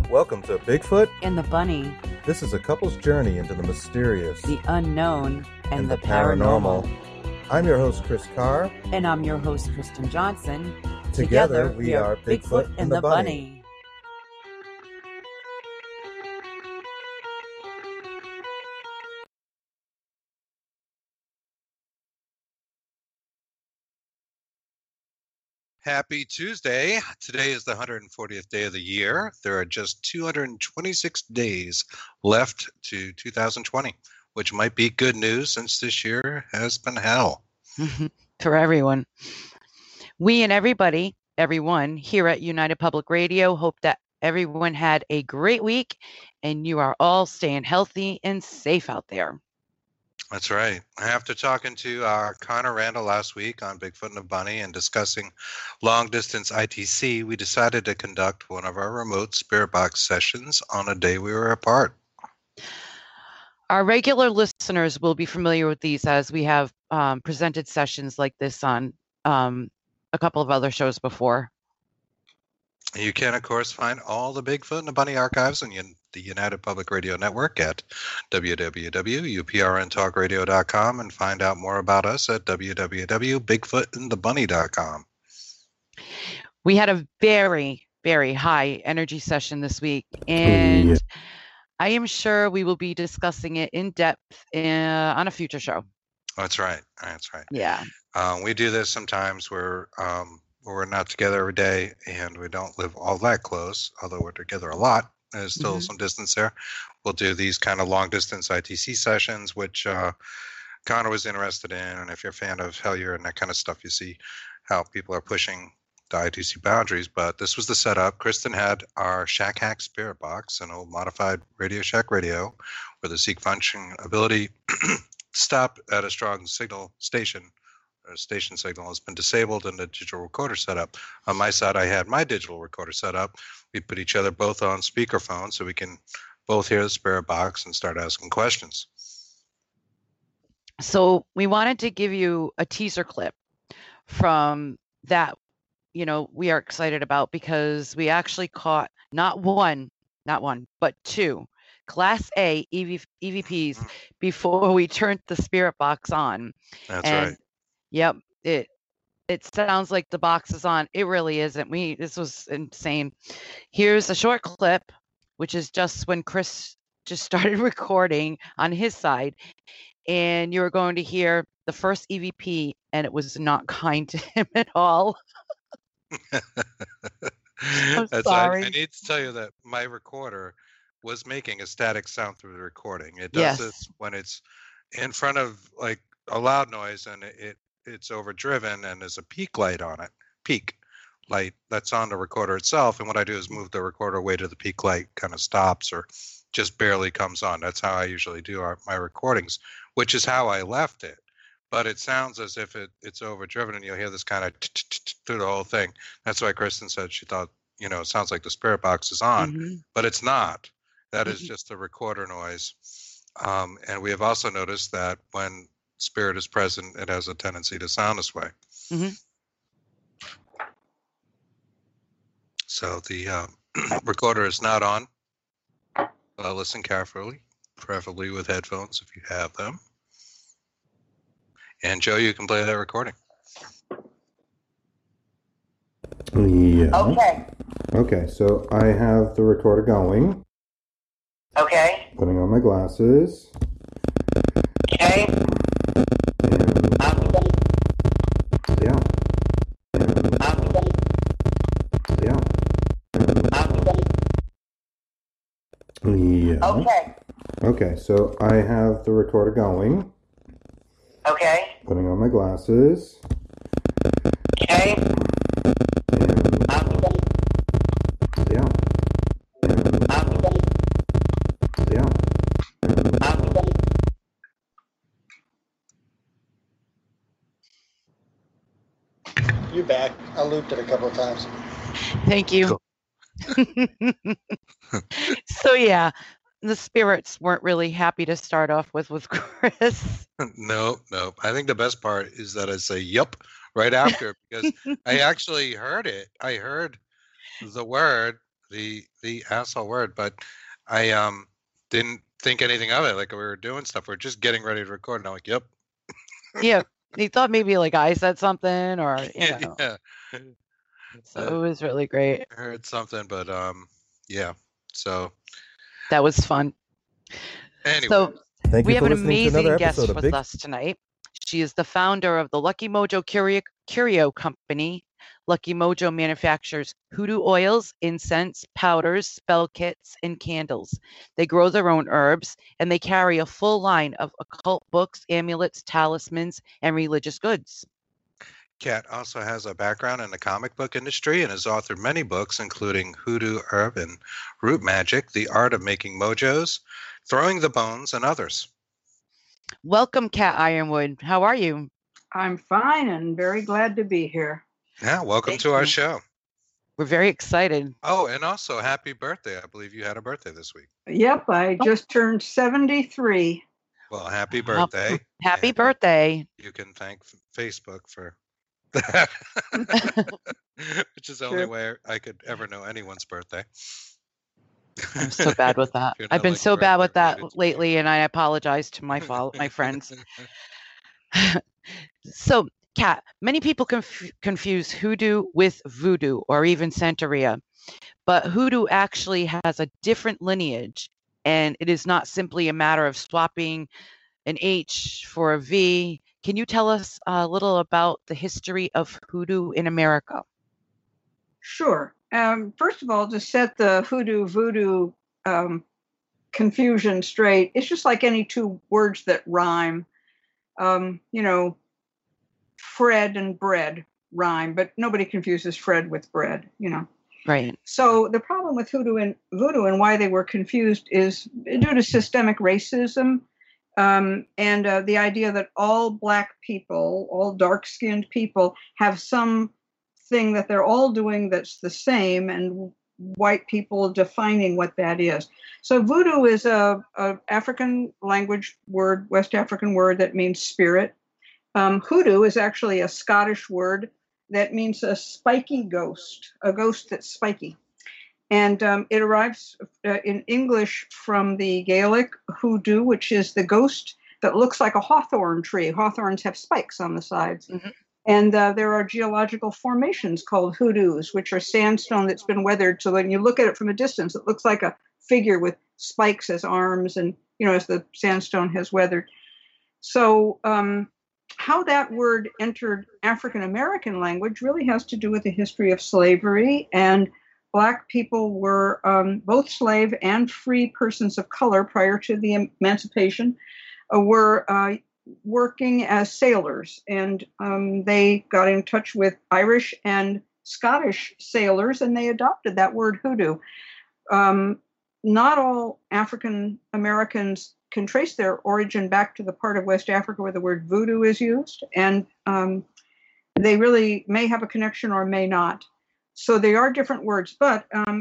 Welcome to Bigfoot and the Bunny. This is a couple's journey into the mysterious, the unknown, and the paranormal. I'm your host, Chris Carr. And I'm your host, Kristen Johnson. Together we are Bigfoot and the Bunny. Happy Tuesday. Today is the 140th day of the year. There are just 226 days left to 2020, which might be good news since this year has been hell. For everyone. We and everyone here at United Public Radio hope that everyone had a great week and you are all staying healthy and safe out there. That's right. After talking to Connor Randall last week on Bigfoot and the Bunny and discussing long-distance ITC, we decided to conduct one of our remote Spirit Box sessions on a day we were apart. Our regular listeners will be familiar with these as we have presented sessions like this on a couple of other shows before. You can, of course, find all the Bigfoot and the Bunny archives on the United Public Radio Network at www.uprntalkradio.com and find out more about us at www.bigfootandthebunny.com. We had a very, very high energy session this week, and I am sure we will be discussing it in depth on a future show. That's right. That's right. Yeah. We do this sometimes where we're not together every day and we don't live all that close, although we're together a lot. There's still some distance there. We'll do these kind of long distance ITC sessions, which Connor was interested in. And if you're a fan of Hellier and that kind of stuff, you see how people are pushing the ITC boundaries. But this was the setup. Kristen had our Shack Hack Spirit Box, an old modified Radio Shack radio with a seek function ability to stop at a strong signal station. Station signal has been disabled in the digital recorder setup. On my side, I had my digital recorder set up. We put each other both on speakerphone so we can both hear the Spirit Box and start asking questions. So we wanted to give you a teaser clip from that, we are excited about because we actually caught not one, but two Class A EVPs before we turned the Spirit Box on. That's right. Yep, it sounds like the box is on. It really isn't. This was insane. Here's a short clip, which is just when Chris just started recording on his side, and you were going to hear the first EVP, and it was not kind to him at all. I'm sorry. I need to tell you that my recorder was making a static sound through the recording. It does this when it's in front of like a loud noise and it's overdriven and there's a peak light on it. Peak light that's on the recorder itself. And what I do is move the recorder away to the peak light kind of stops or just barely comes on. That's how I usually do my recordings, which is how I left it. But it sounds as if it's overdriven and you'll hear this kind of through the whole thing. That's why Kristen said she thought, it sounds like the Spirit Box is on, but it's not. That is just a recorder noise. And we have also noticed that when Spirit is present, it has a tendency to sound this way. So the recorder is not on. Listen carefully, preferably with headphones if you have them. And Joe, you can play that recording. Yeah. Okay, so I have the recorder going. Okay. Putting on my glasses. Okay. Yeah. Okay. Okay, so I have the recorder going. Okay. Putting on my glasses. Okay. Yeah. You're back. I looped it a couple of times. Thank you. Cool. So yeah, the spirits weren't really happy to start off with Chris. No. I think the best part is that I say "yup" right after because I actually heard it. I heard the word the asshole word, but I didn't think anything of it. Like we were doing stuff, we're just getting ready to record, and I'm like, yep. Yeah, he thought maybe like I said something or Yeah. So it was really great. I heard something, but yeah. So That was fun. anyway, So Thank we you have for an listening to another amazing guest episode of with Big. us tonight. She is the founder of the Lucky Mojo Curio Company. Lucky Mojo manufactures hoodoo oils, incense, powders, spell kits, and candles. They grow their own herbs, and they carry a full line of occult books, amulets, talismans, and religious goods. Kat also has a background in the comic book industry and has authored many books, including Hoodoo Herb and Root Magic, The Art of Making Mojos, Throwing the Bones, and others. Welcome, Kat Ironwood. How are you? I'm fine and very glad to be here. Yeah, welcome Thank to our you. show. We're very excited. Oh, and also happy birthday. I believe you had a birthday this week. Yep, I just turned 73. Well, happy birthday. Happy And birthday. You can thank Facebook for that, which is the only Sure. way I could ever know anyone's birthday. I'm so bad with that. You're I've not, been like, so bad with directly that related to me. lately, and I apologize to my friends. So, Kat, many people confuse hoodoo with voodoo or even Santeria, but hoodoo actually has a different lineage, and it is not simply a matter of swapping an H for a V. Can you tell us a little about the history of hoodoo in America? Sure. First of all, to set the hoodoo-voodoo confusion straight, it's just like any two words that rhyme. Fred and bread rhyme, but nobody confuses Fred with bread, Right. So the problem with hoodoo and voodoo and why they were confused is due to systemic racism and the idea that all Black people, all dark-skinned people, have something that they're all doing that's the same, and white people defining what that is. So voodoo is a African language word, West African word that means spirit. Hoodoo is actually a Scottish word that means a spiky ghost, a ghost that's spiky. And it arrives in English from the Gaelic hoodoo, which is the ghost that looks like a hawthorn tree. Hawthorns have spikes on the sides. Mm-hmm. And there are geological formations called hoodoos, which are sandstone that's been weathered. So when you look at it from a distance, it looks like a figure with spikes as arms and, as the sandstone has weathered. So how that word entered African American language really has to do with the history of slavery, and Black people were both slave and free persons of color prior to the emancipation, were working as sailors, and they got in touch with Irish and Scottish sailors, and they adopted that word hoodoo. Not all African Americans can trace their origin back to the part of West Africa where the word voodoo is used, and they really may have a connection or may not. So they are different words, but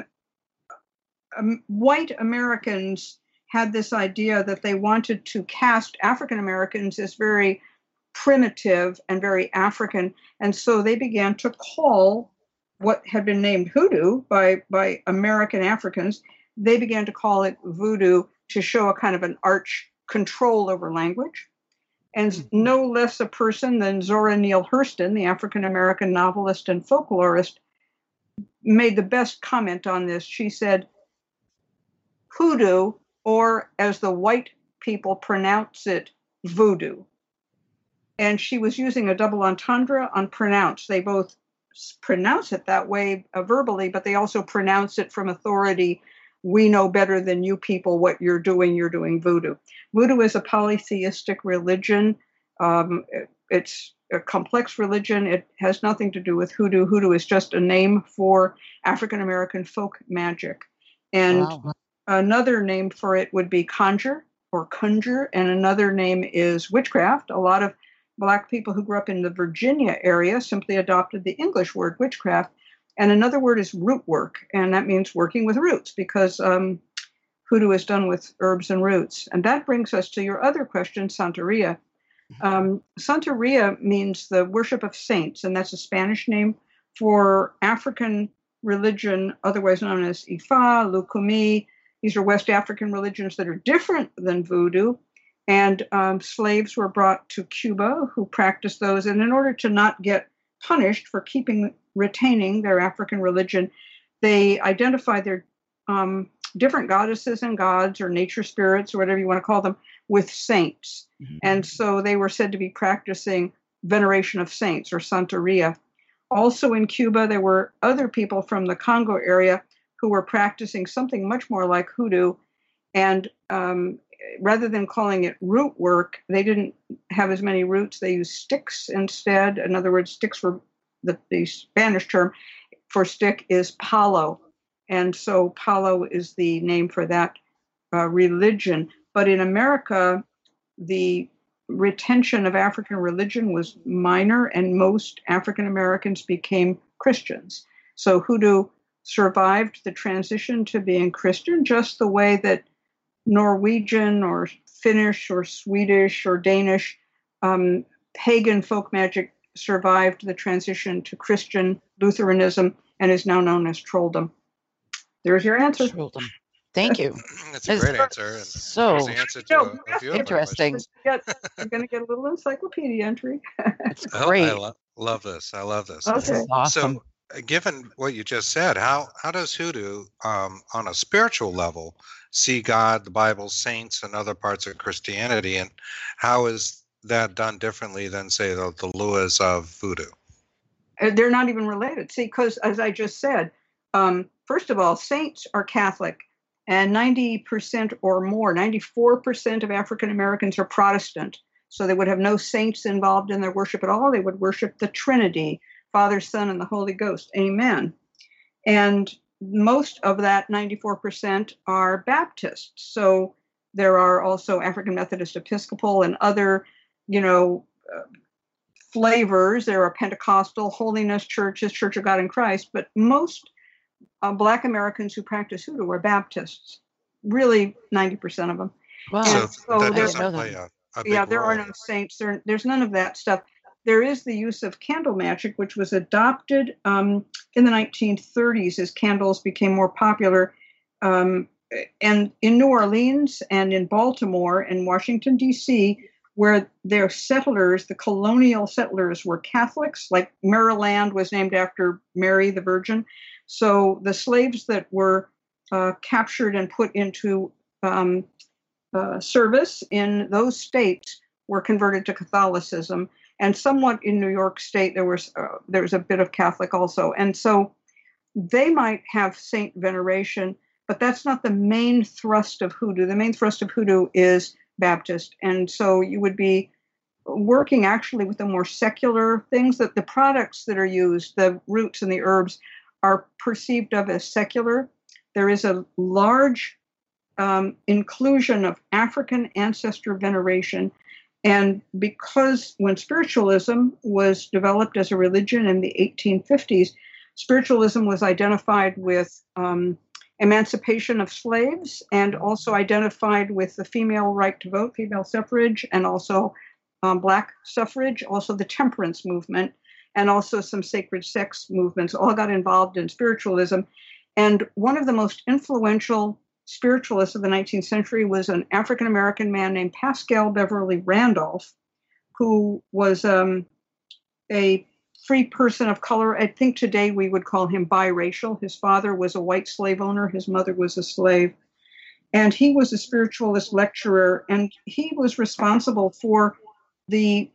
white Americans had this idea that they wanted to cast African Americans as very primitive and very African, and so they began to call what had been named hoodoo by American Africans, they began to call it voodoo to show a kind of an arch control over language. And no less a person than Zora Neale Hurston, the African-American novelist and folklorist, made the best comment on this. She said, hoodoo, or as the white people pronounce it, voodoo. And she was using a double entendre on pronounce. They both pronounce it that way verbally, but they also pronounce it from authority. We know better than you people what you're doing voodoo. Voodoo is a polytheistic religion. It's a complex religion. It has nothing to do with hoodoo. Hoodoo is just a name for African-American folk magic. And another name for it would be conjure or conjure, and another name is witchcraft. A lot of Black people who grew up in the Virginia area simply adopted the English word witchcraft. And another word is root work, and that means working with roots, because hoodoo is done with herbs and roots. And that brings us to your other question, Santeria. Santeria means the worship of saints, and that's a Spanish name for African religion, otherwise known as Ifa, Lukumi. These are West African religions that are different than voodoo. And slaves were brought to Cuba who practiced those. And in order to not get punished for retaining their African religion, they identified their different goddesses and gods, or nature spirits, or whatever you want to call them, with saints. Mm-hmm. And so they were said to be practicing veneration of saints, or Santeria. Also in Cuba, there were other people from the Congo area who were practicing something much more like hoodoo. And rather than calling it root work, they didn't have as many roots. They used sticks instead. In other words, sticks were the Spanish term for stick is palo. And so palo is the name for that religion. But in America, the retention of African religion was minor, and most African Americans became Christians. So hoodoo survived the transition to being Christian, just the way that Norwegian or Finnish or Swedish or Danish pagan folk magic survived the transition to Christian Lutheranism and is now known as trolldom. There's your answer. Trolldom. Thank you. That's a great answer. And so the answer to a few interesting. You're going to get a little encyclopedia entry. It's great. I love this. I love this. Okay. This is awesome. So, given what you just said, how does hoodoo, on a spiritual level, see God, the Bible, saints, and other parts of Christianity, and how is that done differently than, say, the Luas of voodoo? They're not even related. See, because as I just said, first of all, saints are Catholic, and 90% or more, 94% of African Americans are Protestant. So they would have no saints involved in their worship at all. They would worship the Trinity, Father, Son, and the Holy Ghost. Amen. And most of that 94% are Baptists. So there are also African Methodist Episcopal and other, flavors. There are Pentecostal, Holiness churches, Church of God in Christ, but most Black Americans who practice hoodoo are Baptists, really 90% of them. Wow. So that doesn't play a big there role. are no saints. There's none of that stuff. There is the use of candle magic, which was adopted in the 1930s as candles became more popular. And in New Orleans and in Baltimore and Washington, D.C., where their settlers, the colonial settlers, were Catholics, like Maryland was named after Mary the Virgin. So the slaves that were captured and put into service in those states were converted to Catholicism. And somewhat in New York State, there was a bit of Catholic also. And so they might have saint veneration, but that's not the main thrust of hoodoo. The main thrust of hoodoo is Baptist. And so you would be working actually with the more secular things, that the products that are used, the roots and the herbs, are perceived of as secular. There is a large inclusion of African ancestor veneration. And because when spiritualism was developed as a religion in the 1850s, spiritualism was identified with emancipation of slaves, and also identified with the female right to vote, female suffrage, and also Black suffrage, also the temperance movement, and also some sacred sex movements all got involved in spiritualism. And one of the most influential spiritualists of the 19th century was an African-American man named Pascal Beverly Randolph, who was a free person of color. I think today we would call him biracial. His father was a white slave owner. His mother was a slave. And he was a spiritualist lecturer, and he was responsible for the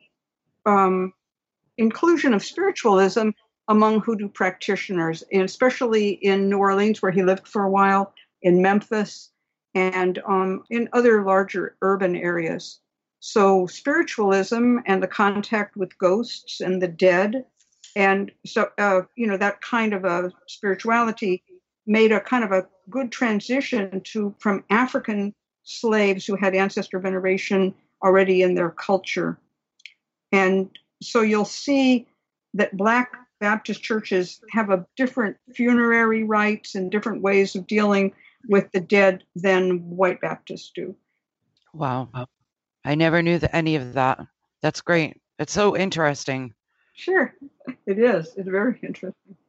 inclusion of spiritualism among hoodoo practitioners, and especially in New Orleans, where he lived for a while, in Memphis, and in other larger urban areas. So spiritualism and the contact with ghosts and the dead, and so that kind of a spirituality made a kind of a good transition from African slaves who had ancestor veneration already in their culture. And so you'll see that Black Baptist churches have a different funerary rites and different ways of dealing with the dead than white Baptists do. Wow. I never knew any of that. That's great. It's so interesting. Sure, it is. It's very interesting.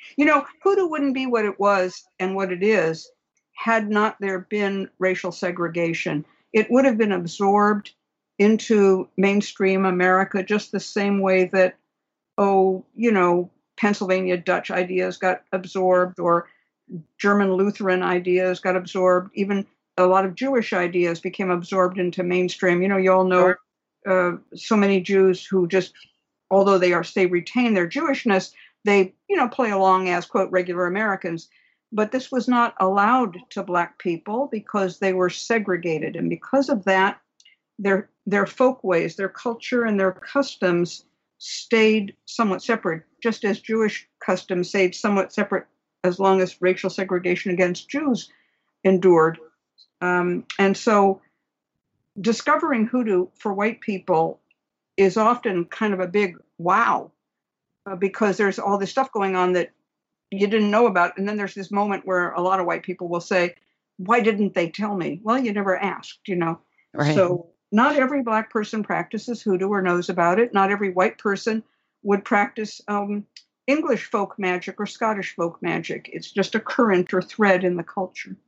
Hoodoo wouldn't be what it was and what it is had not there been racial segregation. It would have been absorbed into mainstream America just the same way that, Pennsylvania Dutch ideas got absorbed, or German Lutheran ideas got absorbed. Even a lot of Jewish ideas became absorbed into mainstream. You all know so many Jews who just, although they retain their Jewishness, they, play along as, quote, regular Americans. But this was not allowed to Black people because they were segregated. And because of that, their folkways, their culture, and their customs stayed somewhat separate, just as Jewish customs stayed somewhat separate as long as racial segregation against Jews endured. And so discovering hoodoo for white people is often kind of a big wow, because there's all this stuff going on that you didn't know about. And then there's this moment where a lot of white people will say, why didn't they tell me? Well, you never asked, Right. So not every Black person practices hoodoo or knows about it. Not every white person would practice English folk magic or Scottish folk magic. It's just a current or thread in the culture.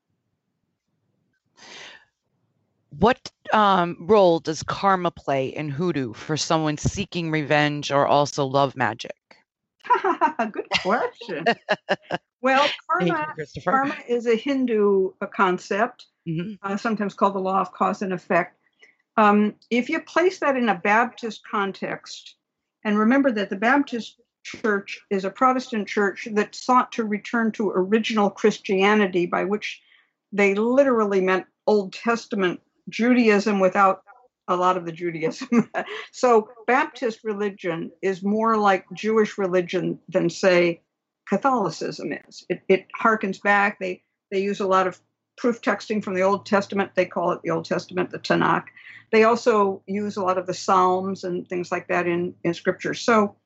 What role does karma play in hoodoo for someone seeking revenge or also love magic? Good question. Well, Thank you, Christopher. karma is a Hindu concept, sometimes called the law of cause and effect. If you place that in a Baptist context, and remember that the Baptist Church is a Protestant church that sought to return to original Christianity, by which they literally meant Old Testament Judaism without a lot of the Judaism. So Baptist religion is more like Jewish religion than, say, Catholicism is. It harkens back. They use a lot of proof texting from the Old Testament. They call it the Old Testament, the Tanakh. They also use a lot of the Psalms and things like that in Scripture. So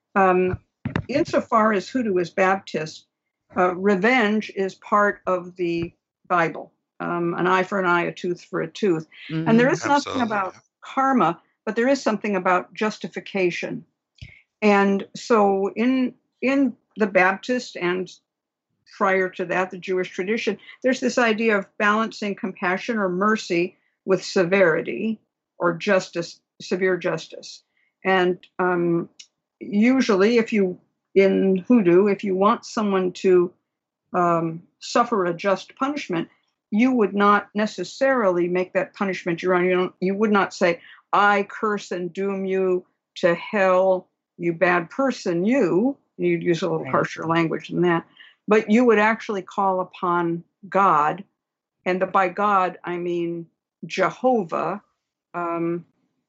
insofar as hoodoo is Baptist, revenge is part of the Bible. An eye for an eye, a tooth for a tooth. And there is nothing about karma, but there is something about justification. And so in the Baptist and prior to that, the Jewish tradition, there's this idea of balancing compassion or mercy with severity or justice, severe justice. And usually in hoodoo, if you want someone to suffer a just punishment, you would not necessarily make that punishment your own. You would not say, I curse and doom you to hell, you bad person, you. You'd use a little harsher language than that. But you would actually call upon God. And by God, I mean Jehovah. And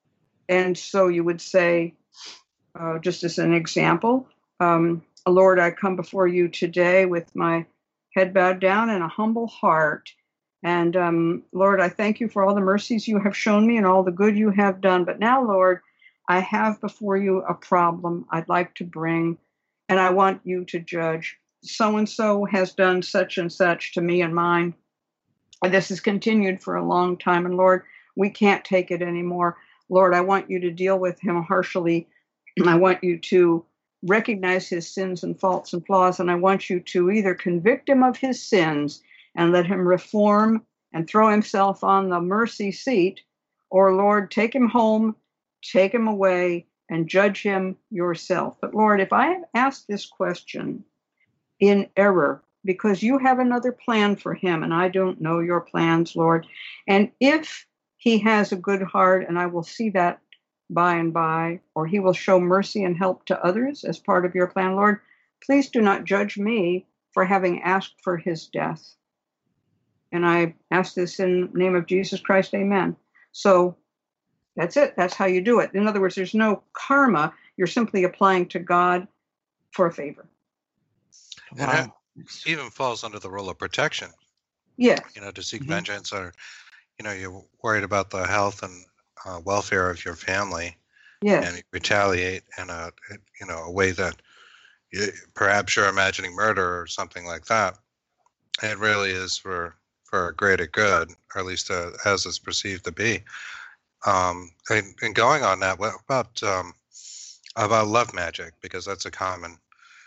so you would say, just as an example, Lord, I come before you today with my head bowed down and a humble heart. And Lord, I thank you for all the mercies you have shown me and all the good you have done. But now, Lord, I have before you a problem I'd like to bring, and I want you to judge. So-and-so has done such and such to me and mine. And this has continued for a long time. And Lord, we can't take it anymore. Lord, I want you to deal with him harshly. I want you to recognize his sins and faults and flaws. And I want you to either convict him of his sins and let him reform and throw himself on the mercy seat, or Lord, take him home, take him away, and judge him yourself. But Lord, if I have asked this question in error, because you have another plan for him, and I don't know your plans, Lord, and if he has a good heart, and I will see that by and by, or he will show mercy and help to others as part of your plan, Lord, please do not judge me for having asked for his death. And I ask this in the name of Jesus Christ, amen. So that's it. That's how you do it. In other words, there's no karma. You're simply applying to God for a favor. And it even falls under the role of protection. Yes. To seek vengeance, or, you're worried about the health and welfare of your family. Yes. And you retaliate in a way that perhaps you're imagining murder or something like that. It really is for a greater good, or at least as it's perceived to be. And going on that, what about love magic? Because that's a common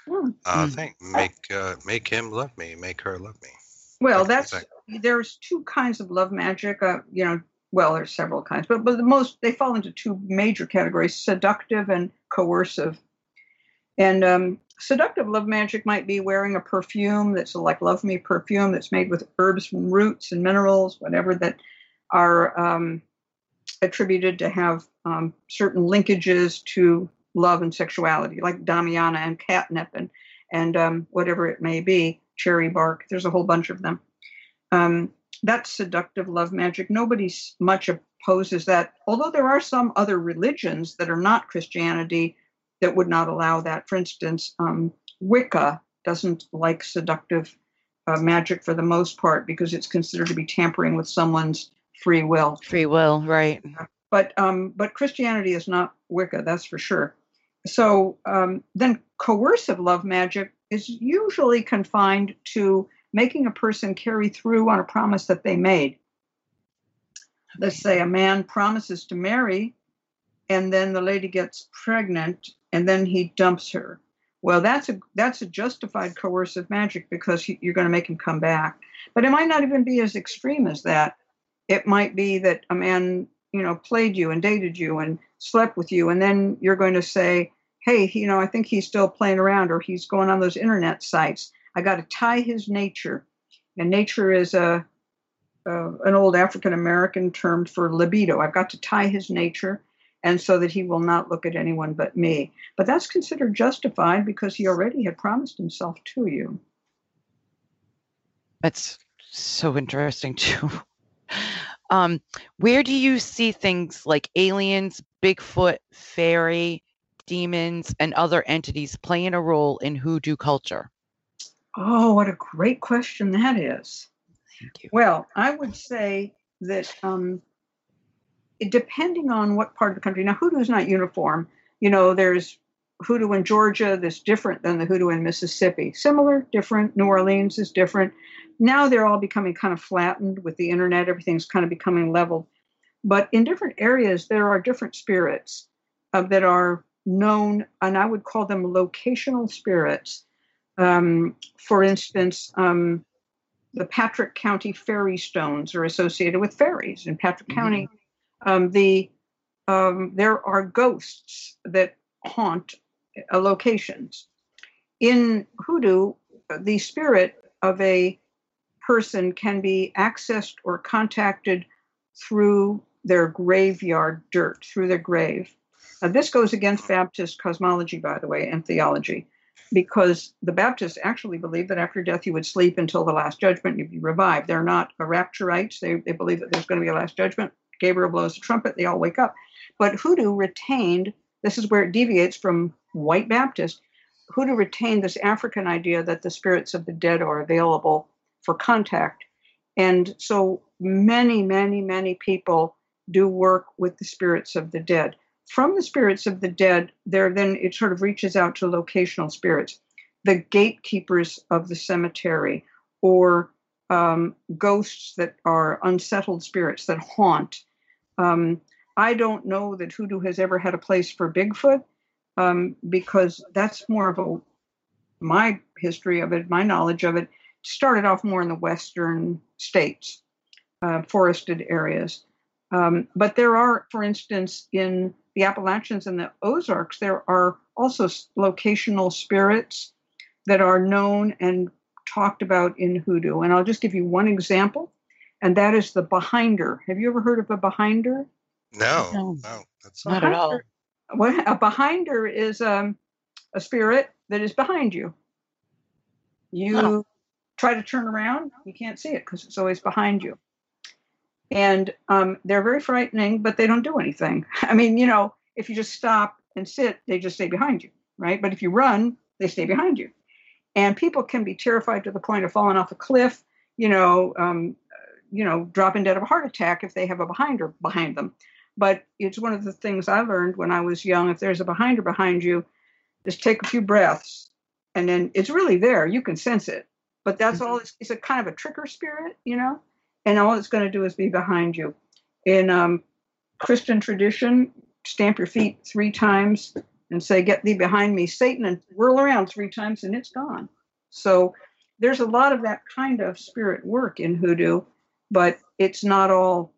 thing. Make him love me. Make her love me. Well, That kind of there's two kinds of love magic. Well, there's several kinds, but they fall into two major categories: seductive and coercive. And seductive love magic might be wearing a perfume that's like Love Me perfume that's made with herbs and roots and minerals, whatever, that are attributed to have certain linkages to love and sexuality, like Damiana and catnip and whatever it may be, cherry bark. There's a whole bunch of them. That's seductive love magic. Nobody much opposes that, although there are some other religions that are not Christianity that would not allow that. For instance, Wicca doesn't like seductive magic for the most part because it's considered to be tampering with someone's free will. Free will, right. But Christianity is not Wicca, that's for sure. So then coercive love magic is usually confined to making a person carry through on a promise that they made. Let's say a man promises to marry, and then the lady gets pregnant, and then he dumps her. Well, that's a justified coercive magic because you're going to make him come back. But it might not even be as extreme as that. It might be that a man, played you and dated you and slept with you, and then you're going to say, hey, I think he's still playing around, or he's going on those internet sites. I got to tie his nature. And nature is an old African-American term for libido. I've got to tie his nature, and so that he will not look at anyone but me. But that's considered justified because he already had promised himself to you. That's so interesting too. Where do you see things like aliens, Bigfoot, fairy, demons, and other entities playing a role in hoodoo culture? Oh, what a great question that is. Thank you. Well, I would say that depending on what part of the country, now hoodoo is not uniform. There's hoodoo in Georgia that's different than the hoodoo in Mississippi. Similar, different. New Orleans is different. Now they're all becoming kind of flattened with the internet. Everything's kind of becoming leveled. But in different areas, there are different spirits that are known, and I would call them locational spirits. For instance, the Patrick County fairy stones are associated with fairies in Patrick County. There are ghosts that haunt locations. In hoodoo, the spirit of a person can be accessed or contacted through their graveyard dirt, through their grave. This goes against Baptist cosmology, by the way, and theology, because the Baptists actually believe that after death you would sleep until the last judgment, you'd be revived. They're not rapturites. They believe that there's going to be a last judgment. Gabriel blows the trumpet, they all wake up. But hoodoo retained, this is where it deviates from white Baptist, hoodoo retained this African idea that the spirits of the dead are available for contact. And so many, many, many people do work with the spirits of the dead. From the spirits of the dead, then it sort of reaches out to locational spirits, the gatekeepers of the cemetery, or ghosts that are unsettled spirits that haunt. I don't know that hoodoo has ever had a place for Bigfoot, because that's more of my history of it, my knowledge of it, started off more in the western states, forested areas. But there are, for instance, in the Appalachians and the Ozarks, there are also locational spirits that are known and talked about in hoodoo. And I'll just give you one example, and that is the behinder. Have you ever heard of a behinder? No, that's Not at all. A behinder is a spirit that is behind you. You try to turn around, you can't see it because it's always behind you. And they're very frightening, but they don't do anything. I mean, if you just stop and sit, they just stay behind you, right? But if you run, they stay behind you. And people can be terrified to the point of falling off a cliff, dropping dead of a heart attack if they have a behinder behind them. But it's one of the things I learned when I was young. If there's a behinder behind you, just take a few breaths, and then it's really there. You can sense it. But that's all. It's a kind of a tricker spirit, and all it's going to do is be behind you. In Christian tradition, stamp your feet 3 times and say, "Get thee behind me, Satan," and whirl around 3 times and it's gone. So there's a lot of that kind of spirit work in hoodoo, but it's not all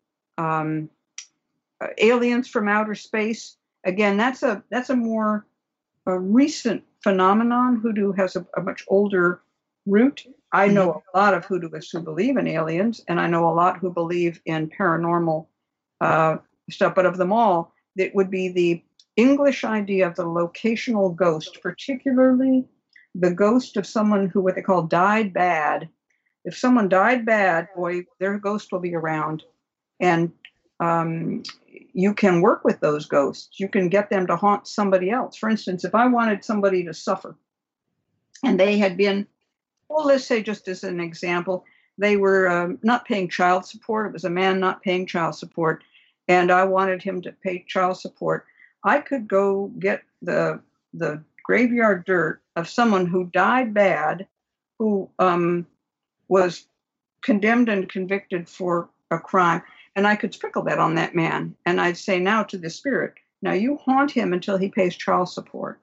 aliens from outer space. Again, that's a more recent phenomenon. Hoodoo has a much older root. I know a lot of hoodooists who believe in aliens, and I know a lot who believe in paranormal stuff. But of them all, it would be the English idea of the locational ghost, particularly the ghost of someone who, what they call, died bad. If someone died bad, boy, their ghost will be around. And you can work with those ghosts. You can get them to haunt somebody else. For instance, if I wanted somebody to suffer and they had been, well, let's say just as an example, they were not paying child support. It was a man not paying child support, and I wanted him to pay child support. I could go get the graveyard dirt of someone who died bad, who was condemned and convicted for a crime, and I could sprinkle that on that man. And I'd say now to the spirit, now you haunt him until he pays child support.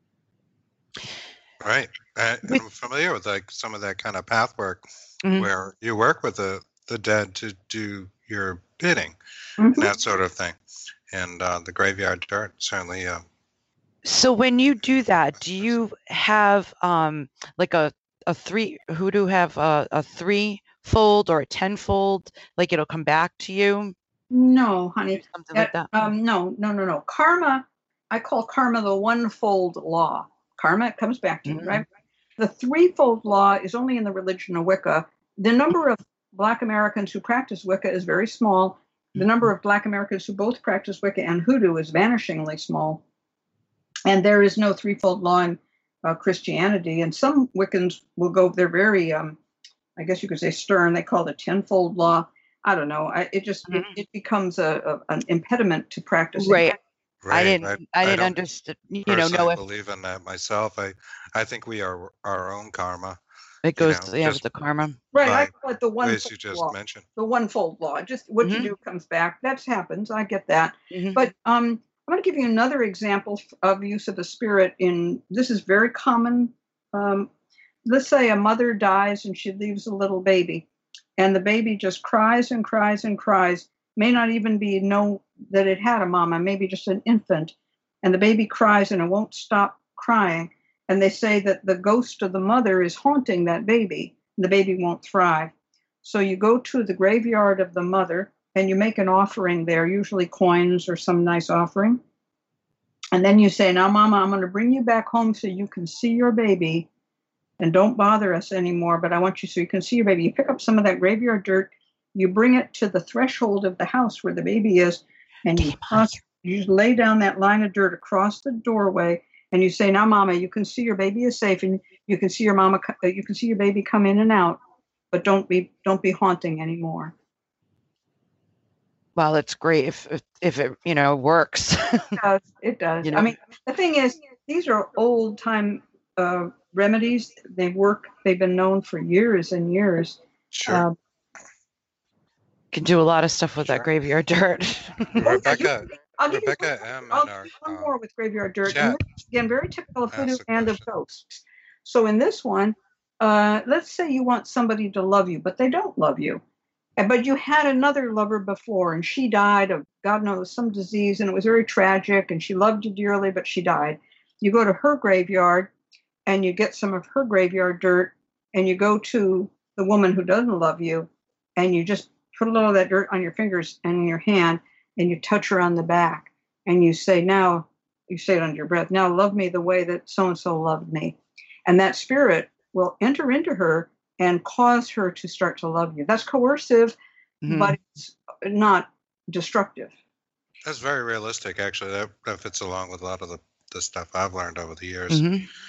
Right. I'm familiar with like some of that kind of path work where you work with the dead to do your bidding and that sort of thing. And the graveyard dirt certainly. So when you do that, do you have like a hoodoo have a 3-fold or a 10-fold? Like it'll come back to you? No, honey. Something like that. No. Karma, I call karma the 1-fold law. Karma comes back to you, right? The 3-fold law is only in the religion of Wicca. The number of Black Americans who practice Wicca is very small. The number of Black Americans who both practice Wicca and hoodoo is vanishingly small. And there is no 3-fold law in Christianity. And some Wiccans will go, they're very, I guess you could say stern. They call it a 10-fold law. I don't know. It becomes an impediment to practicing. Right. Right. I didn't understand. I believe in that myself. I think we are our own karma. It goes to the karma. Right. I call it the 1-fold ways you just law. mentioned. The 1-fold law. Just what you do comes back. That happens. I get that. But I'm going to give you another example of use of a spirit this is very common. Let's say a mother dies and she leaves a little baby, and the baby just cries and cries and cries. May not even know that it had a mama, maybe just an infant, and the baby cries and it won't stop crying. And they say that the ghost of the mother is haunting that baby, and the baby won't thrive. So you go to the graveyard of the mother and you make an offering there, usually coins or some nice offering. And then you say, now, Mama, I'm going to bring you back home so you can see your baby, and don't bother us anymore, but I want you so you can see your baby. You pick up some of that graveyard dirt, you bring it to the threshold of the house where the baby is, and you lay down that line of dirt across the doorway, and you say, now, Mama, you can see your baby is safe, and you can see your baby come in and out, but don't be haunting anymore. Well, it's great if it works. It does. I mean, the thing is, these are old time remedies. They work. They've been known for years and years. Sure. Can do a lot of stuff with that graveyard dirt. Rebecca I'll M. one more with graveyard dirt. chat. And this, again, very typical of hoodoo Ask a and of question. ghosts. So in this one, let's say you want somebody to love you, but they don't love you. But you had another lover before, and she died of, God knows, some disease, and it was very tragic, and she loved you dearly, but she died. You go to her graveyard, and you get some of her graveyard dirt, and you go to the woman who doesn't love you, and you just put a little of that dirt on your fingers and in your hand, and you touch her on the back, and you say it under your breath, now love me the way that so-and-so loved me. And that spirit will enter into her and cause her to start to love you. That's coercive, but it's not destructive. That's very realistic, actually. That fits along with a lot of the stuff I've learned over the years.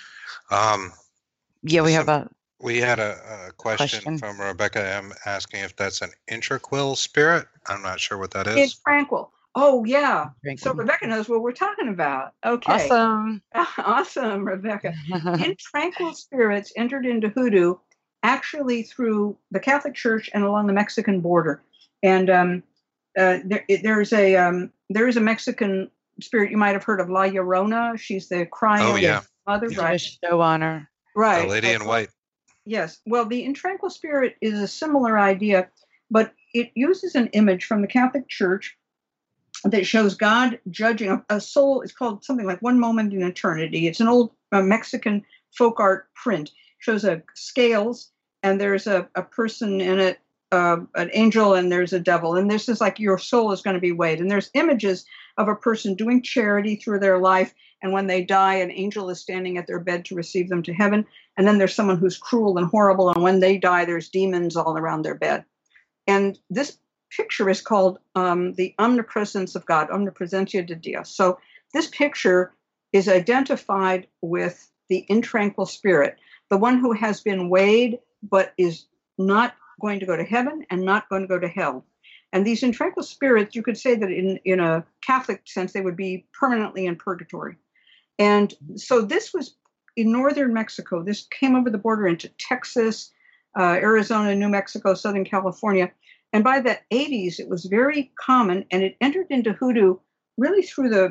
We had a question from Rebecca M. asking if that's an intraquill spirit. I'm not sure what that is. It's tranquil. Oh, yeah. So Rebecca knows what we're talking about. Okay. Awesome, Rebecca. Intranquil spirits entered into hoodoo actually through the Catholic Church and along the Mexican border. And there is a Mexican spirit, you might have heard of La Llorona. She's the crying Oh, yeah. mother, Did a right? show on her. The Right. Lady in White. Yes. Well, the intranquil spirit is a similar idea, but it uses an image from the Catholic Church that shows God judging a soul. It's called something like One Moment in Eternity. It's an old Mexican folk art print. It shows scales, and there's a person in it, an angel, and there's a devil. And this is like your soul is going to be weighed. And there's images of a person doing charity through their life. And when they die, an angel is standing at their bed to receive them to heaven. And then there's someone who's cruel and horrible. And when they die, there's demons all around their bed. And this picture is called the omnipresence of God, omnipresencia de Dios. So this picture is identified with the intranquil spirit, the one who has been weighed but is not going to go to heaven and not going to go to hell. And these intranquil spirits, you could say that in a Catholic sense, they would be permanently in purgatory. And so this was in northern Mexico. This came over the border into Texas, Arizona, New Mexico, Southern California. And by the 80s, it was very common, and it entered into hoodoo really through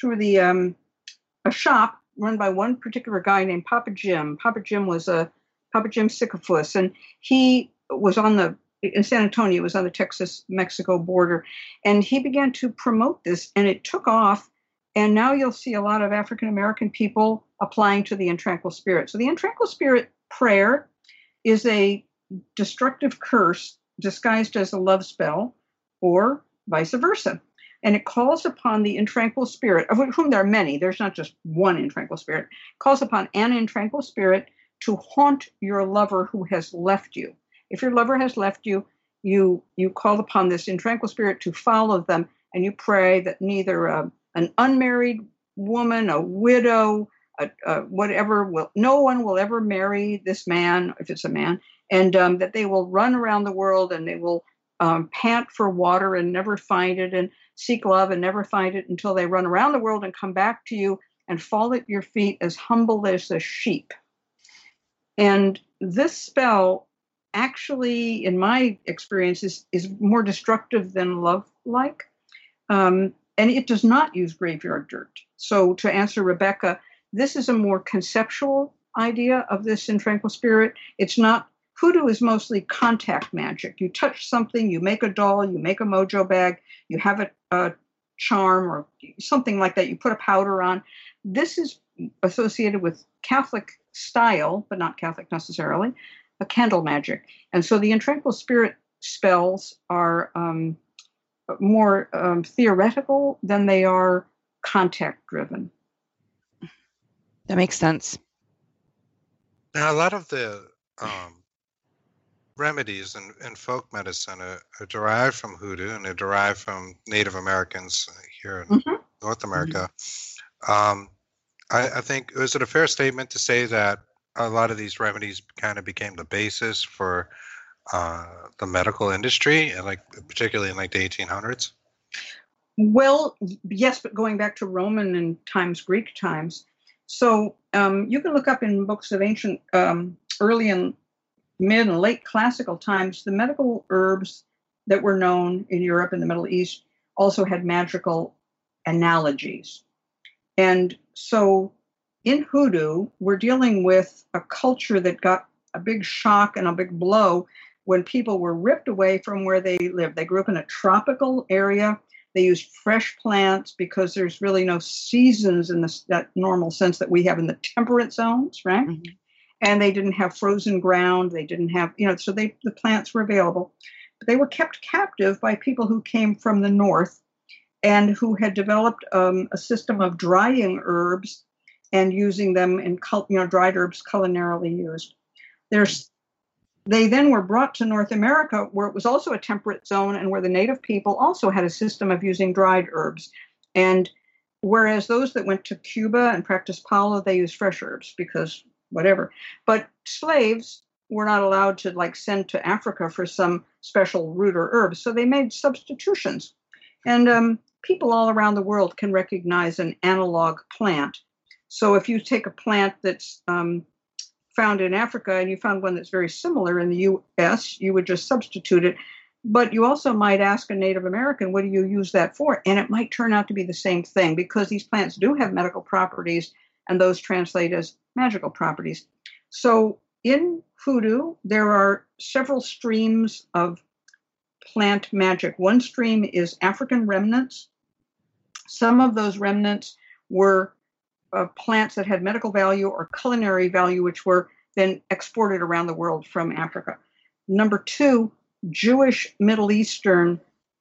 a shop run by one particular guy named Papa Jim. Papa Jim Sickafus, and he was in San Antonio. It was on the Texas-Mexico border, and he began to promote this, and it took off. And now you'll see a lot of African-American people applying to the intranquil spirit. So the intranquil spirit prayer is a destructive curse disguised as a love spell, or vice versa. And it calls upon the intranquil spirit, of whom there are many. There's not just one intranquil spirit. It calls upon an intranquil spirit to haunt your lover who has left you. If your lover has left you, you call upon this intranquil spirit to follow them, and you pray that neither an unmarried woman, a widow, no one will ever marry this man, if it's a man, and that they will run around the world and they will pant for water and never find it, and seek love and never find it until they run around the world and come back to you and fall at your feet as humble as a sheep. And this spell actually, in my experience, is more destructive than love-like. And it does not use graveyard dirt. So to answer Rebecca, this is a more conceptual idea of this intranquil spirit. It's not, hoodoo is mostly contact magic. You touch something, you make a doll, you make a mojo bag, you have a charm or something like that, you put a powder on. This is associated with Catholic style, but not Catholic necessarily, a candle magic. And so the intranquil spirit spells are more theoretical than they are contact driven. That makes sense. Now, a lot of the remedies in folk medicine are derived from hoodoo, and they're derived from Native Americans here in North America. I think, is it a fair statement to say that a lot of these remedies kind of became the basis for the medical industry, and particularly in the 1800s? Well, yes, but going back to Roman and times, Greek times. So you can look up in books of ancient, early and mid and late classical times, the medical herbs that were known in Europe and the Middle East also had magical analogies. And so in hoodoo, we're dealing with a culture that got a big shock and a big blow when people were ripped away from where they lived. They grew up in a tropical area. They used fresh plants because there's really no seasons in that normal sense that we have in the temperate zones, right? Mm-hmm. And they didn't have frozen ground. They didn't have, so the plants were available. But they were kept captive by people who came from the north and who had developed a system of drying herbs and using them in, dried herbs culinarily used. They then were brought to North America, where it was also a temperate zone and where the native people also had a system of using dried herbs. And whereas those that went to Cuba and practiced Palo, they used fresh herbs because whatever. But slaves were not allowed to send to Africa for some special root or herb. So they made substitutions. And people all around the world can recognize an analog plant. So if you take a plant that's found in Africa and you found one that's very similar in the U.S., you would just substitute it. But you also might ask a Native American, what do you use that for? And it might turn out to be the same thing, because these plants do have medical properties, and those translate as magical properties. So in hoodoo, there are several streams of plant magic. One stream is African remnants. Some of those remnants were plants that had medical value or culinary value, which were then exported around the world from Africa. Number two, Jewish Middle Eastern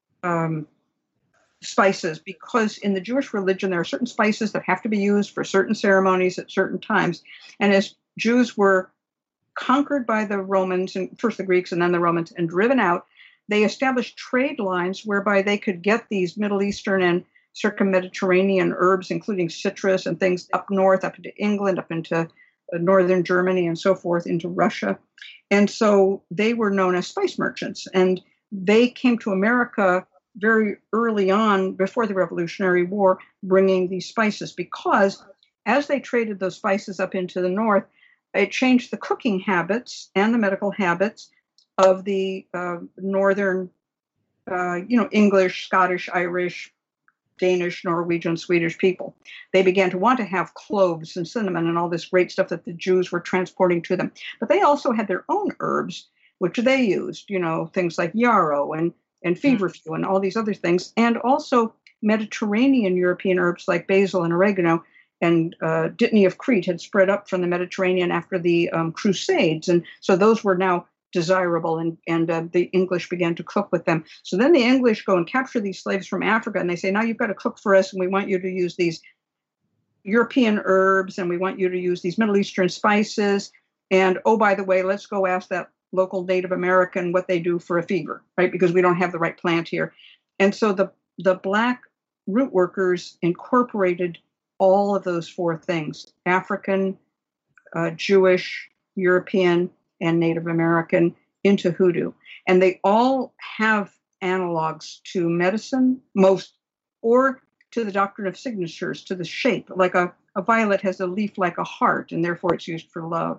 spices, because in the Jewish religion, there are certain spices that have to be used for certain ceremonies at certain times. And as Jews were conquered by the Romans, and first the Greeks and then the Romans, and driven out, they established trade lines whereby they could get these Middle Eastern and circum-Mediterranean herbs, including citrus and things, up north, up into England, up into northern Germany, and so forth, into Russia. And so they were known as spice merchants. And they came to America very early on, before the Revolutionary War, bringing these spices, because as they traded those spices up into the north, it changed the cooking habits and the medical habits of the northern, English, Scottish, Irish, Danish, Norwegian, Swedish people. They began to want to have cloves and cinnamon and all this great stuff that the Jews were transporting to them. But they also had their own herbs, which they used, things like yarrow and feverfew and all these other things, and also Mediterranean European herbs like basil and oregano. And Dittany of Crete had spread up from the Mediterranean after the Crusades. And so those were now desirable, and the English began to cook with them. So then the English go and capture these slaves from Africa, and they say, now you've got to cook for us, and we want you to use these European herbs, and we want you to use these Middle Eastern spices. And, oh, by the way, let's go ask that local Native American what they do for a fever, right? Because we don't have the right plant here. And so the Black root workers incorporated all of those four things: African, Jewish, European, and Native American, into hoodoo. And they all have analogs to medicine, or to the doctrine of signatures, to the shape. Like a violet has a leaf like a heart, and therefore it's used for love.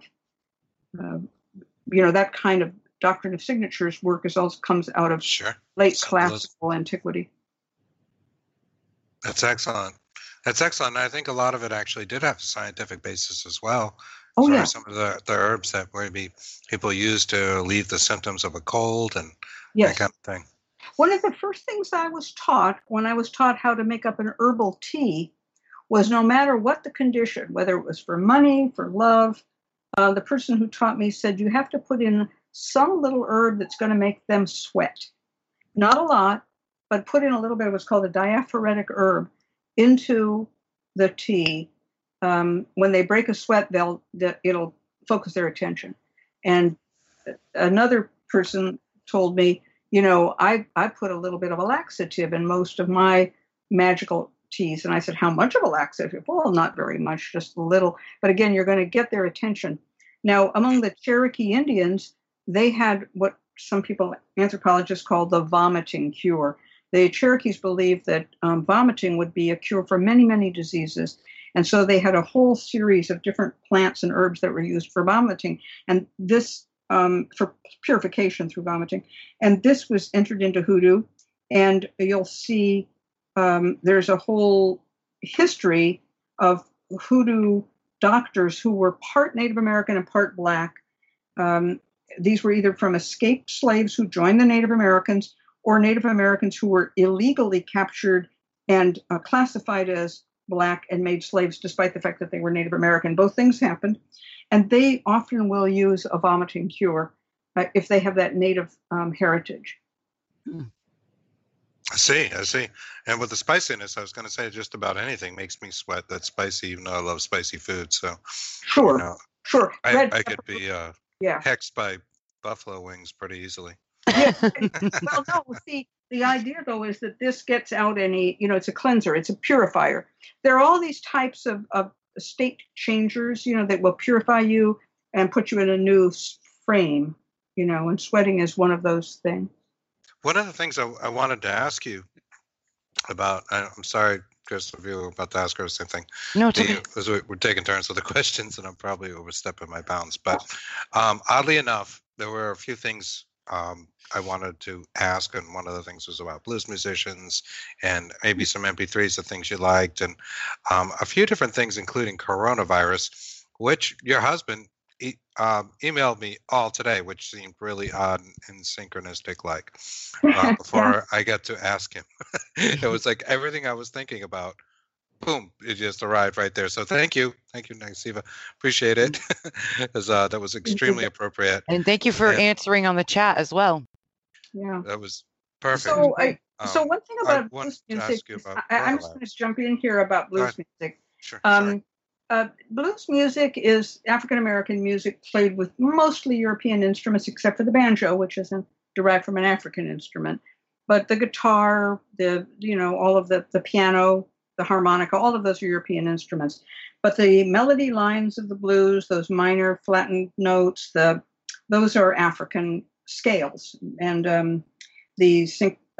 That kind of doctrine of signatures work also comes out of late classical antiquity. That's excellent. I think a lot of it actually did have a scientific basis as well. Oh, yeah. Some of the herbs that maybe people use to alleviate the symptoms of a cold and yes. that kind of thing. One of the first things I was taught when I was taught how to make up an herbal tea was, no matter what the condition, whether it was for money, for love, the person who taught me said, you have to put in some little herb that's going to make them sweat. Not a lot, but put in a little bit of what's called a diaphoretic herb into the tea. When they break a sweat, it'll focus their attention. And another person told me, I put a little bit of a laxative in most of my magical teas. And I said, how much of a laxative? Well, not very much, just a little. But again, you're going to get their attention. Now, among the Cherokee Indians, they had what some people, anthropologists, call the vomiting cure. The Cherokees believed that vomiting would be a cure for many, many diseases. And so they had a whole series of different plants and herbs that were used for vomiting, and this for purification through vomiting. And this was entered into hoodoo. And you'll see there's a whole history of hoodoo doctors who were part Native American and part Black. These were either from escaped slaves who joined the Native Americans, or Native Americans who were illegally captured and classified as Black and made slaves despite the fact that they were Native American. Both things happened. And they often will use a vomiting cure if they have that Native heritage. I see. And with the spiciness, I was going to say just about anything makes me sweat that's spicy, even though I love spicy food. So Sure. I could be hexed by buffalo wings pretty easily. Yeah. Well, no, see, the idea, though, is that this gets out it's a cleanser, it's a purifier. There are all these types of state changers, that will purify you and put you in a new frame, and sweating is one of those things. One of the things I wanted to ask you about, I'm sorry, Chris, if you were about to ask her the same thing. No, it's okay. Because we're taking turns with the questions, and I'm probably overstepping my bounds. But oddly enough, there were a few things I wanted to ask, and one of the things was about blues musicians and maybe some MP3s of things you liked, and a few different things, including coronavirus, which your husband emailed me all today, which seemed really odd and synchronistic. Like before I got to ask him, it was like everything I was thinking about. Boom! It just arrived right there. So thank you, Nasiva. Appreciate it. That was extremely appropriate. And thank you for answering on the chat as well. Yeah. That was perfect. So one thing about blues music, I'm just going to jump in here about blues music. Sure. Blues music is African American music played with mostly European instruments, except for the banjo, which is derived from an African instrument. But the guitar, all of the piano, the harmonica, all of those are European instruments. But the melody lines of the blues, those minor flattened notes, those are African scales, and the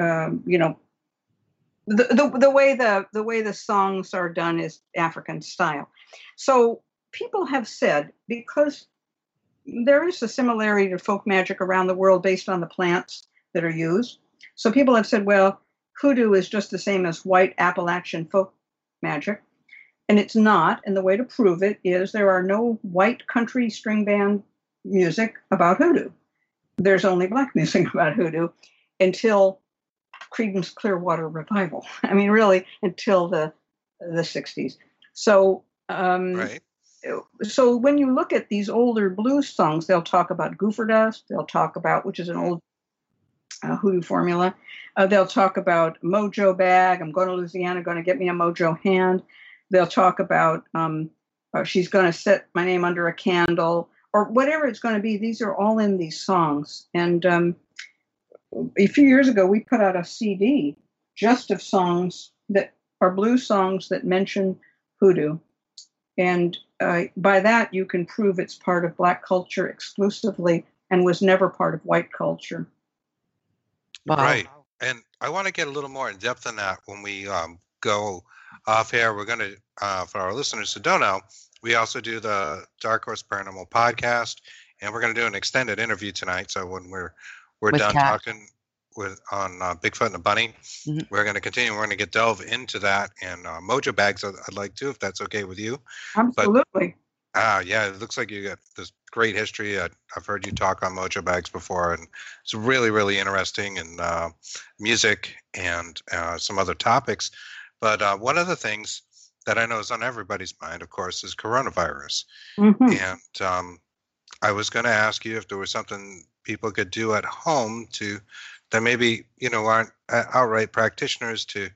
way the songs are done is African style. So people have said, because there is a similarity to folk magic around the world based on the plants that are used. So people have said, well, hoodoo is just the same as white Appalachian folk magic. And it's not. And the way to prove it is there are no white country string band music about hoodoo. There's only black music about hoodoo until Creedence Clearwater Revival. I mean, really, until the 60s. So, right. So when you look at these older blues songs, they'll talk about goofer dust. They'll talk about, which is an old hoodoo formula. They'll talk about mojo bag. I'm going to Louisiana, going to get me a mojo hand. They'll talk about she's going to set my name under a candle, or whatever it's going to be. These are all in these songs. And a few years ago, we put out a CD just of songs that are blues songs that mention hoodoo. And by that, you can prove it's part of black culture exclusively and was never part of white culture. Wow. Right. And I want to get a little more in depth on that when we go off air. We're going to, for our listeners who don't know, we also do the Dark Horse Paranormal podcast, and we're going to do an extended interview tonight. So when we're done talking on Bigfoot and the Bunny, we're going to continue. We're going to delve into that, and mojo bags I'd like to, if that's okay with you. Absolutely. But, yeah, it looks like you got this great history. I've heard you talk on mojo bags before, and it's really, really interesting, and music and some other topics. But one of the things that I know is on everybody's mind, of course, is coronavirus. And I was going to ask you if there was something people could do at home that maybe, aren't outright practitioners to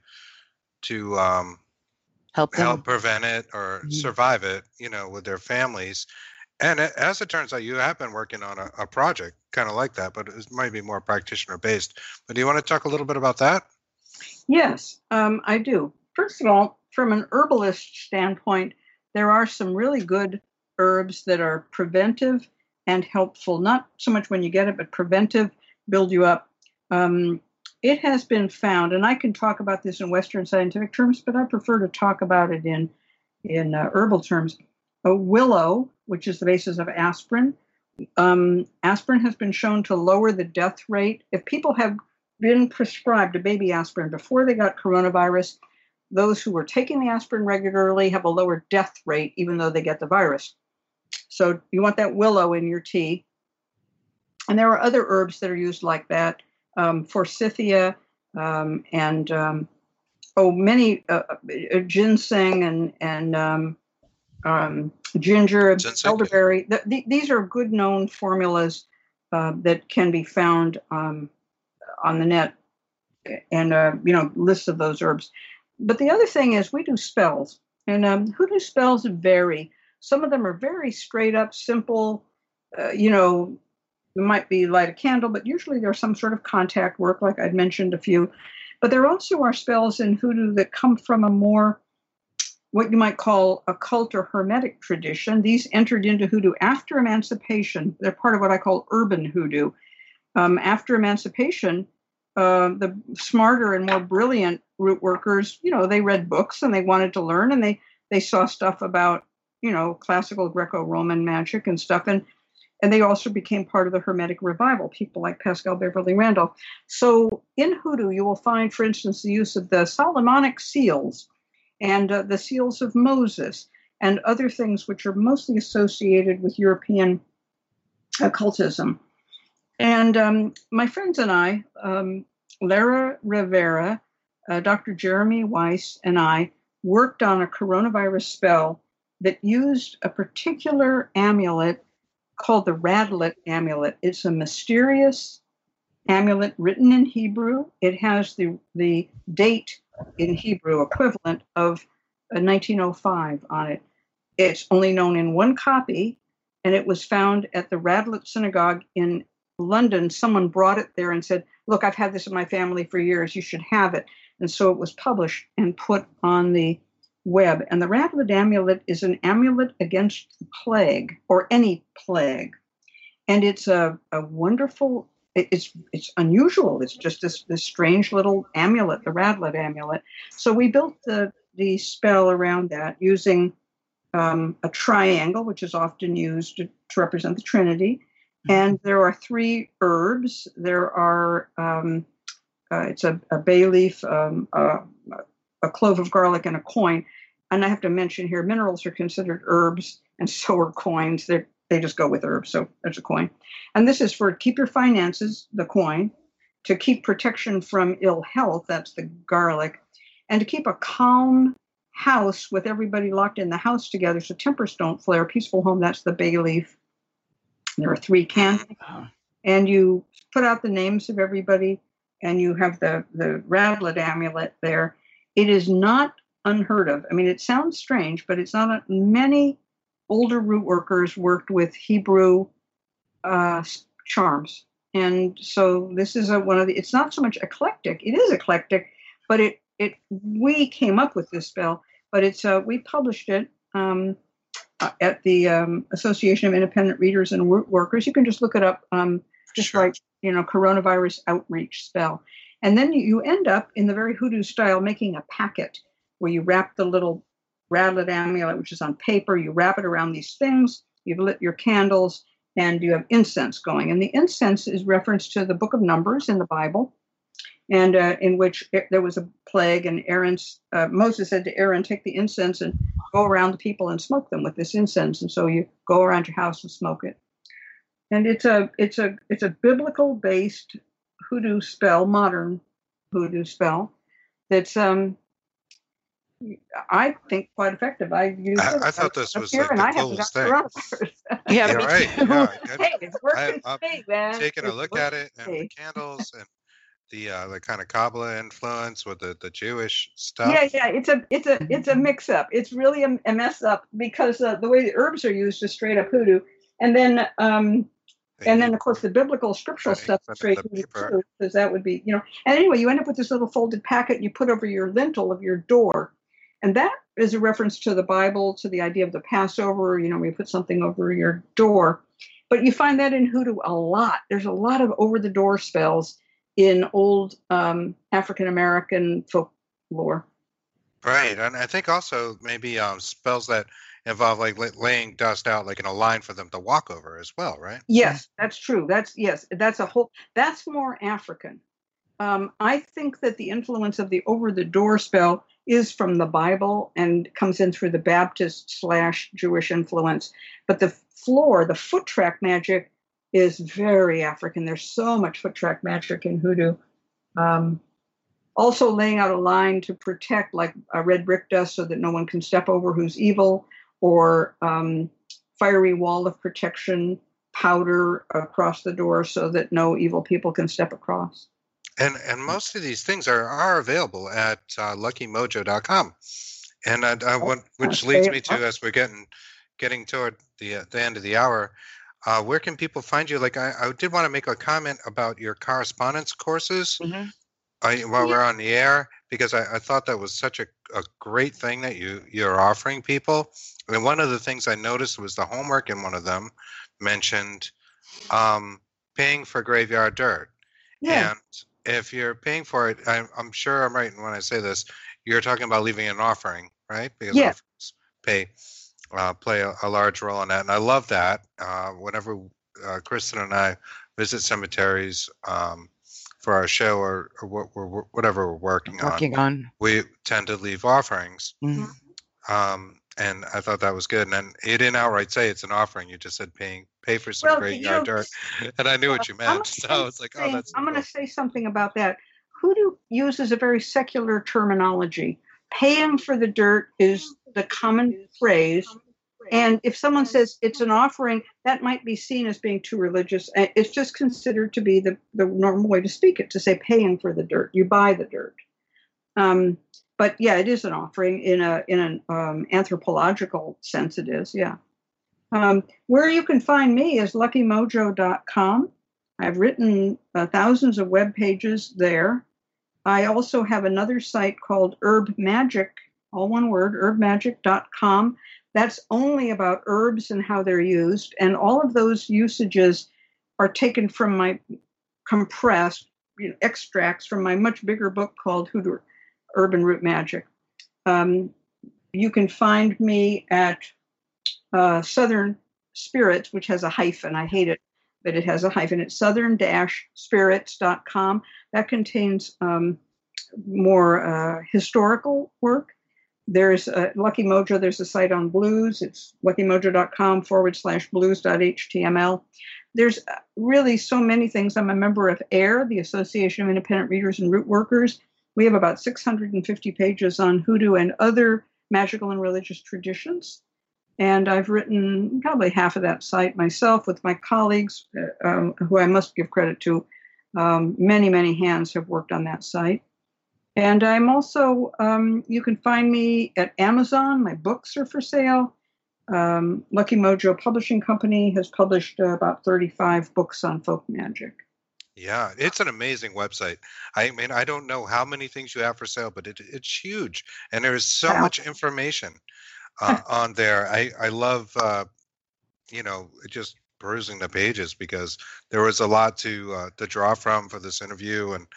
help prevent it or survive it, with their families. And as it turns out, you have been working on a project kind of like that, but it might be more practitioner based. But do you want to talk a little bit about that? Yes, I do. First of all, from an herbalist standpoint, there are some really good herbs that are preventive and helpful, not so much when you get it, but preventive, build you up. It has been found, and I can talk about this in Western scientific terms, but I prefer to talk about it in herbal terms. A willow, which is the basis of aspirin. Aspirin has been shown to lower the death rate. If people have been prescribed a baby aspirin before they got coronavirus, those who were taking the aspirin regularly have a lower death rate, even though they get the virus. So you want that willow in your tea. And there are other herbs that are used like that. Forsythia and many ginseng and ginger, elderberry. These are good known formulas that can be found on the net, and lists of those herbs. But the other thing is we do spells, and hoodoo spells vary. Some of them are very straight up, simple. It might be light a candle, but usually there's some sort of contact work, like I'd mentioned a few. But there also are spells in hoodoo that come from a more, what you might call, occult or hermetic tradition. These entered into hoodoo after emancipation. They're part of what I call urban hoodoo. After emancipation, the smarter and more brilliant root workers, they read books and they wanted to learn, and they saw stuff about, classical Greco-Roman magic and stuff. And they also became part of the Hermetic revival, people like Pascal Beverly Randolph. So in hoodoo, you will find, for instance, the use of the Solomonic seals and the seals of Moses and other things which are mostly associated with European occultism. And my friends and I, Lara Rivera, Dr. Jeremy Weiss, and I worked on a coronavirus spell that used a particular amulet called the Radlet amulet. It's a mysterious amulet written in Hebrew. It has the date in Hebrew equivalent of 1905 on it. It's only known in one copy, and it was found at the Radlet Synagogue in London. Someone brought it there and said, look, I've had this in my family for years. You should have it. And so it was published and put on the web. And the Radlet amulet is an amulet against the plague, or any plague. And it's a wonderful, it's unusual. It's just this strange little amulet, the Radlet amulet. So we built the spell around that using a triangle, which is often used to represent the Trinity. And there are 3 herbs. There are, it's a bay leaf, a clove of garlic, and a coin. And I have to mention here, minerals are considered herbs, and so are coins. They just go with herbs, so there's a coin. And this is for keep your finances, the coin, to keep protection from ill health, that's the garlic, and to keep a calm house with everybody locked in the house together so tempers don't flare, peaceful home, that's the bay leaf. There are 3 candles, and you put out the names of everybody, and you have the Radlet amulet there. It is not unheard of. I mean, it sounds strange, but it's not. Many older root workers worked with Hebrew charms, and so this is one of the. It's not so much eclectic. It is eclectic, but we came up with this spell, but it's we published it at the Association of Independent Readers and Root Workers. You can just look it up, just like coronavirus outreach spell, and then you end up in the very hoodoo style making a packet where you wrap the little Radlet amulet, which is on paper. You wrap it around these things. You've lit your candles, and you have incense going. And the incense is reference to the Book of Numbers in the Bible, and in which there was a plague, and Moses said to Aaron, "Take the incense and go around the people and smoke them with this incense." And so you go around your house and smoke it. And it's a biblical based hoodoo spell, modern hoodoo spell that's I think quite effective. I used it. I thought this was here, like and the I haven't coolest got thing. Yeah, Yeah, me right. too. Yeah, Hey, it's working I'm for me, man. taking a It's look at working it, for and the me. candles and the kind of Kabbalah influence with the Jewish stuff. Yeah, it's a mix up. It's really a mess up because the way the herbs are used is straight up hoodoo, and then of course the biblical scriptural Right, stuff the is straight hoodoo paper. too, because that would be And anyway, you end up with this little folded packet you put over your lintel of your door, and that is a reference to the Bible, to the idea of the Passover. Where you put something over your door, but you find that in hoodoo a lot. There's a lot of over the door spells in old African American folklore. Right, and I think also maybe spells that involve like laying dust out like in a line for them to walk over as well, right? Yes, that's true. That's more African. I think that the influence of the over the door spell is from the Bible and comes in through the Baptist / Jewish influence. But the foot track magic is very African. There's so much foot track magic in hoodoo. Also laying out a line to protect, like a red brick dust so that no one can step over who's evil, or fiery wall of protection, powder across the door so that no evil people can step across. And most of these things are available at luckymojo.com. And which leads me to, as we're getting toward the end of the hour, where can people find you? Like I did want to make a comment about your correspondence courses while we're on the air, because I thought that was such a great thing that you're offering people. And one of the things I noticed was the homework in one of them mentioned paying for graveyard dirt. Yeah. And if you're paying for it, I'm sure I'm right when I say this, you're talking about leaving an offering, right? Because offerings play a large role in that. And I love that. Whenever Kristen and I visit cemeteries for our show or whatever we're working on, we tend to leave offerings. Mhm. And I thought that was good. And then you didn't outright say it's an offering. You just said pay for some graveyard dirt. And I knew what you meant. So it's like, that's I'm going to say something about that. Hoodoo uses a very secular terminology. Paying for the dirt is the common phrase. And if someone says it's an offering, that might be seen as being too religious. It's just considered to be the normal way to speak it, to say paying for the dirt. You buy the dirt. But yeah, it is an offering in an anthropological sense. It is, yeah. Where you can find me is luckymojo.com. I've written thousands of web pages there. I also have another site called Herb Magic, all one word, herbmagic.com. That's only about herbs and how they're used. And all of those usages are taken from my compressed extracts from my much bigger book called Hoodoo Herb and Root Magic. You can find me at Southern Spirits, which has a hyphen. I hate it, but it has a hyphen. It's southern-spirits.com. That contains more historical work. There's Lucky Mojo. There's a site on blues. It's luckymojo.com/blues.html. There's really so many things. I'm a member of AIR, the Association of Independent Readers and Root Workers. We have about 650 pages on hoodoo and other magical and religious traditions. And I've written probably half of that site myself with my colleagues, who I must give credit to. Many, many hands have worked on that site. And I'm also, you can find me at Amazon. My books are for sale. Lucky Mojo Publishing Company has published about 35 books on folk magic. Yeah, it's an amazing website. I mean, I don't know how many things you have for sale, but it's huge. And there is so much information on there. I love, just perusing the pages because there was a lot to draw from for this interview. And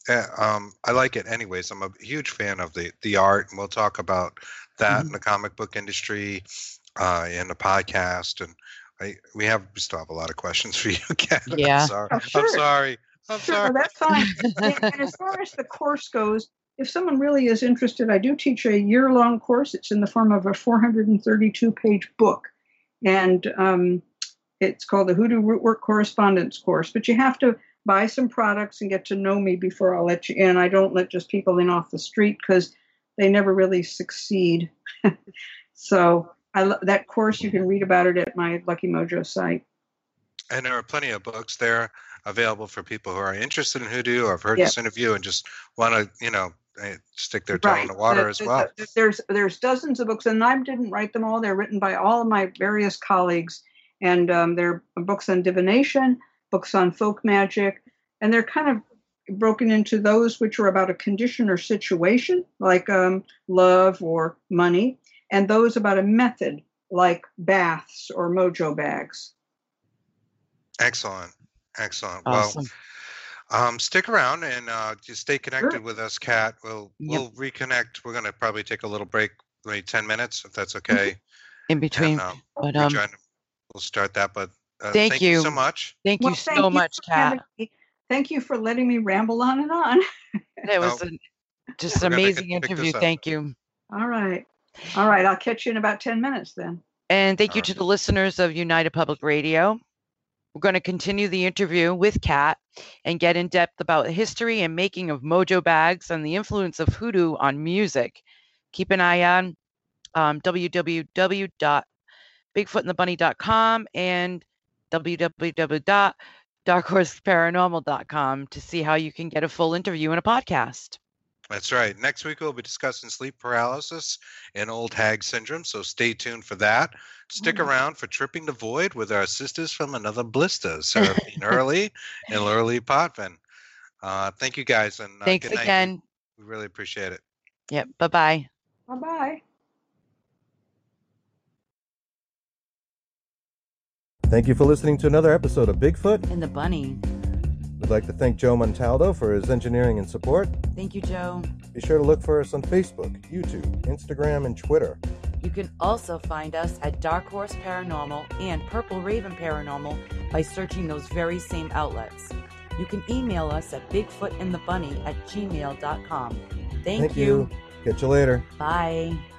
I like it anyways. I'm a huge fan of the art, and we'll talk about that in the comic book industry, in the podcast. And we still have a lot of questions for you, Kat. Yeah. I'm sorry. Oh, sure. I'm sorry. That's fine. And as far as the course goes, if someone really is interested, I do teach a year-long course. It's in the form of a 432-page book. And it's called the Hoodoo Rootwork Correspondence Course. But you have to buy some products and get to know me before I'll let you in. I don't let just people in off the street because they never really succeed. So that course, you can read about it at my Lucky Mojo site. And there are plenty of books there available for people who are interested in hoodoo or have heard this interview and just want to, stick their toe in the water as well. There's dozens of books, and I didn't write them all. They're written by all of my various colleagues, and they're books on divination, books on folk magic, and they're kind of broken into those which are about a condition or situation, like love or money, and those about a method, like baths or mojo bags. Excellent. Awesome. Well, stick around and just stay connected with us, Kat. We'll reconnect. We're going to probably take a little break, maybe 10 minutes, if that's okay. In between. And, we'll start that. But thank you so much. Thank you so much, Kat. Thank you for letting me ramble on and on. It was just an amazing interview. Thank you. All right. I'll catch you in about 10 minutes then. And thank you to the listeners of United Public Radio. We're going to continue the interview with Kat and get in depth about the history and making of mojo bags and the influence of hoodoo on music. Keep an eye on www.bigfootandthebunny.com and www.darkhorseparanormal.com to see how you can get a full interview in a podcast. That's right. Next week, we'll be discussing sleep paralysis and old hag syndrome, so stay tuned for that. Stick around for Tripping the Void with our sisters from another blister, Seraphine Early and Lurley Potvin. Thank you, guys. And thanks again. We really appreciate it. Yep. Bye-bye. Bye-bye. Thank you for listening to another episode of Bigfoot and the Bunny. We'd like to thank Joe Montaldo for his engineering and support. Thank you, Joe. Be sure to look for us on Facebook, YouTube, Instagram, and Twitter. You can also find us at Dark Horse Paranormal and Purple Raven Paranormal by searching those very same outlets. You can email us at bigfootandthebunny@gmail.com. Thank you. Catch you later. Bye.